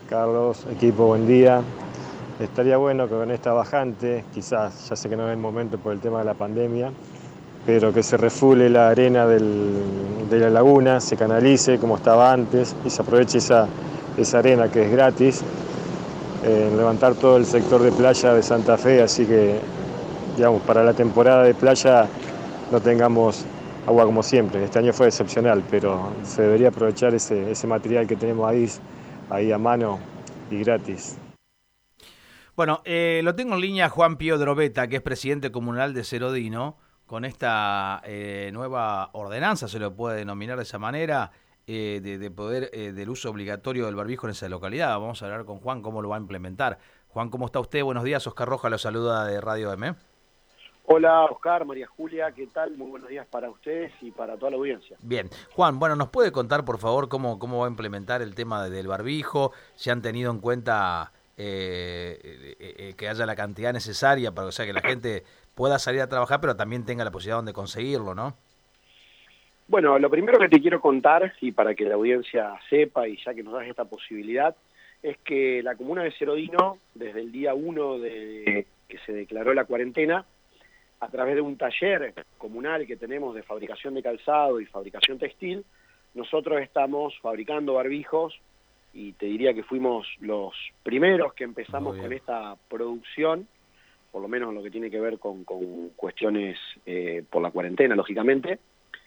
Carlos, equipo, buen día. Estaría bueno que con esta bajante, quizás, ya sé que no es el momento por el tema de la pandemia, pero que se refule la arena de la laguna, se canalice como estaba antes y se aproveche esa arena que es gratis, en levantar todo el sector de playa de Santa Fe, así que, digamos, para la temporada de playa no tengamos agua como siempre. Este año fue excepcional, pero se debería aprovechar ese material que tenemos ahí a mano y gratis. Bueno, lo tengo en línea Juan Pío Drobeta, que es presidente comunal de Cerodino, con esta nueva ordenanza, se lo puede denominar de esa manera, de poder del uso obligatorio del barbijo en esa localidad. Vamos a hablar con Juan cómo lo va a implementar. Juan, ¿cómo está usted? Buenos días, Oscar Roja lo saluda de Radio M. Hola Oscar, María Julia, ¿qué tal? Muy buenos días para ustedes y para toda la audiencia. Bien, Juan, bueno, ¿nos puede contar por favor cómo va a implementar el tema del barbijo? ¿Se han tenido en cuenta que haya la cantidad necesaria para, o sea, que la gente pueda salir a trabajar, pero también tenga la posibilidad de conseguirlo, ¿no? Bueno, lo primero que te quiero contar, y para que la audiencia sepa, y ya que nos das esta posibilidad, es que la comuna de Cerodino, desde el día 1 de que se declaró la cuarentena, a través de un taller comunal que tenemos de fabricación de calzado y fabricación textil, nosotros estamos fabricando barbijos, y te diría que fuimos los primeros que empezamos Muy con bien. esta producción, por lo menos en lo que tiene que ver con cuestiones por la cuarentena, lógicamente,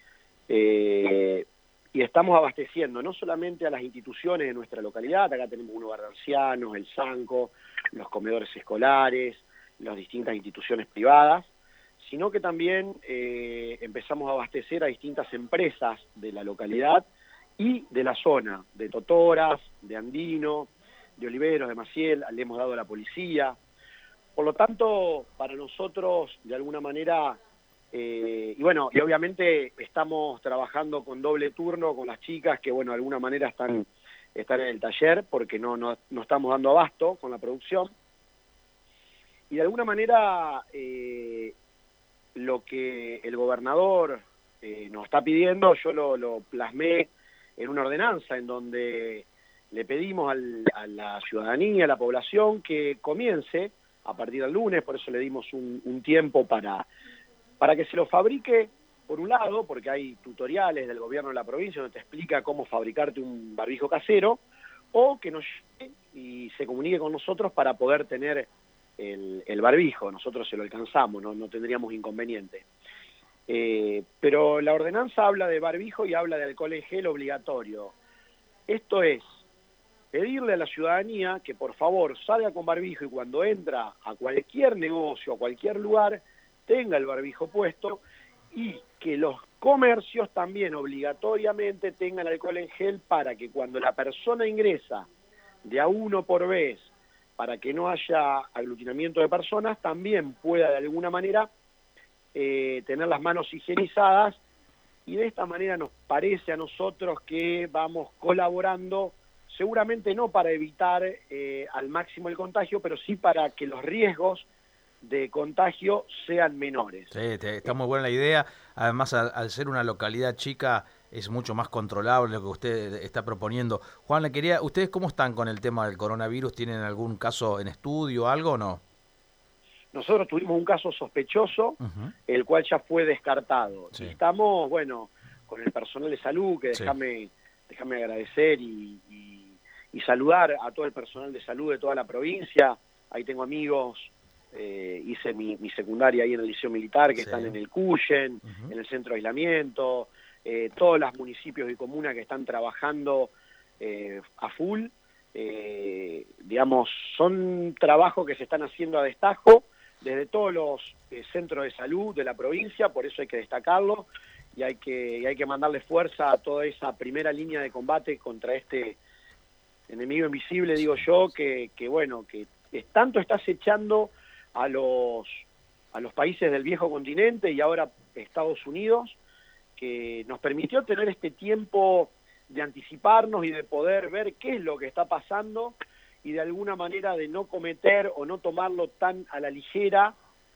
y estamos abasteciendo no solamente a las instituciones de nuestra localidad, acá tenemos un hogar de ancianos, el Sanco, los comedores escolares, las distintas instituciones privadas, sino que también empezamos a abastecer a distintas empresas de la localidad y de la zona, de Totoras, de Andino, de Oliveros, de Maciel, le hemos dado a la policía. Por lo tanto, para nosotros, de alguna manera, y bueno, y obviamente estamos trabajando con doble turno con las chicas que, bueno, de alguna manera están en el taller porque no estamos dando abasto con la producción. Y de alguna manera, lo que el gobernador nos está pidiendo, yo lo plasmé en una ordenanza en donde le pedimos a la ciudadanía, a la población, que comience a partir del lunes, por eso le dimos un tiempo para que se lo fabrique, por un lado, porque hay tutoriales del gobierno de la provincia donde te explica cómo fabricarte un barbijo casero, o que nos llegue y se comunique con nosotros para poder tener el barbijo. Nosotros se lo alcanzamos, no tendríamos inconveniente. Pero la ordenanza habla de barbijo y habla de alcohol en gel obligatorio. Esto es pedirle a la ciudadanía que por favor salga con barbijo y cuando entra a cualquier negocio, a cualquier lugar, tenga el barbijo puesto, y que los comercios también obligatoriamente tengan alcohol en gel para que cuando la persona ingresa de a uno por vez, para que no haya aglutinamiento de personas, también pueda de alguna manera tener las manos higienizadas, y de esta manera nos parece a nosotros que vamos colaborando, seguramente no para evitar al máximo el contagio, pero sí para que los riesgos de contagio sean menores. Sí, está muy buena la idea. Además, al ser una localidad chica, es mucho más controlable lo que usted está proponiendo. Juan, le quería, ¿ustedes cómo están con el tema del coronavirus? ¿Tienen algún caso en estudio, algo o no? Nosotros tuvimos un caso sospechoso, Ujú. el cual ya fue descartado. Y Sí, estamos, bueno, con el personal de salud, que sí. déjame agradecer y saludar a todo el personal de salud de toda la provincia. Ahí tengo amigos, hice mi secundaria ahí en el Liceo Militar, que Sí. están en el Cuyen, Ujú. en el centro de aislamiento, todos los municipios y comunas que están trabajando a full. Digamos, son trabajos que se están haciendo a destajo desde todos los centros de salud de la provincia, por eso hay que destacarlo, y hay que mandarle fuerza a toda esa primera línea de combate contra este enemigo invisible, digo yo, que bueno, que tanto está acechando a los países del viejo continente y ahora Estados Unidos, que nos permitió tener este tiempo de anticiparnos y de poder ver qué es lo que está pasando, y de alguna manera de no cometer o no tomarlo tan a la ligera.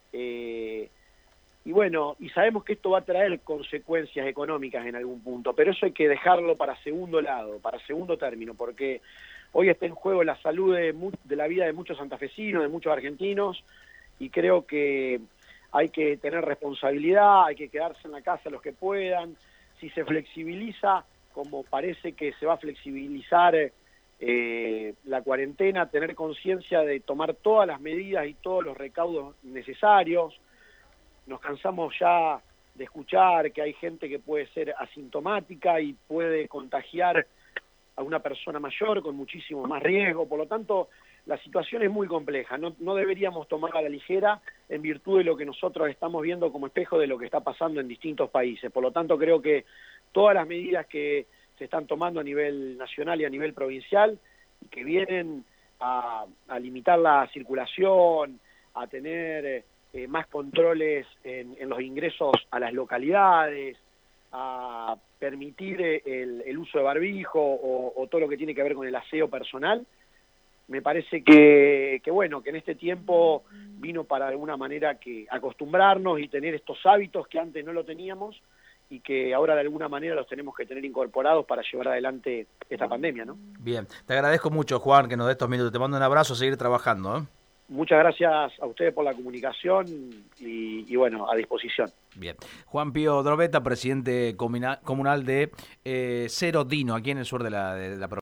Y bueno, y sabemos que esto va a traer consecuencias económicas en algún punto, pero eso hay que dejarlo para segundo lado, para segundo término, porque hoy está en juego la salud de la vida de muchos santafesinos, de muchos argentinos, y creo que hay que tener responsabilidad, hay que quedarse en la casa los que puedan. Si se flexibiliza, como parece que se va a flexibilizar la cuarentena, tener conciencia de tomar todas las medidas y todos los recaudos necesarios. Nos cansamos ya de escuchar que hay gente que puede ser asintomática y puede contagiar a una persona mayor con muchísimo más riesgo. Por lo tanto, la situación es muy compleja. No deberíamos tomarla a la ligera en virtud de lo que nosotros estamos viendo como espejo de lo que está pasando en distintos países. Por lo tanto, creo que todas las medidas que se están tomando a nivel nacional y a nivel provincial, que vienen a limitar la circulación, a tener más controles en los ingresos a las localidades, a permitir el uso de barbijo o todo lo que tiene que ver con el aseo personal, me parece que bueno, que en este tiempo vino para de alguna manera que acostumbrarnos y tener estos hábitos que antes no lo teníamos y que ahora de alguna manera los tenemos que tener incorporados para llevar adelante esta pandemia, ¿no? Bien, te agradezco mucho, Juan, que nos dé estos minutos. Te mando un abrazo, a seguir trabajando, ¿eh? Muchas gracias a ustedes por la comunicación y bueno, a disposición. Bien. Juan Pío Drobeta, presidente comunal de Cerro Dino, aquí en el sur de la provincia.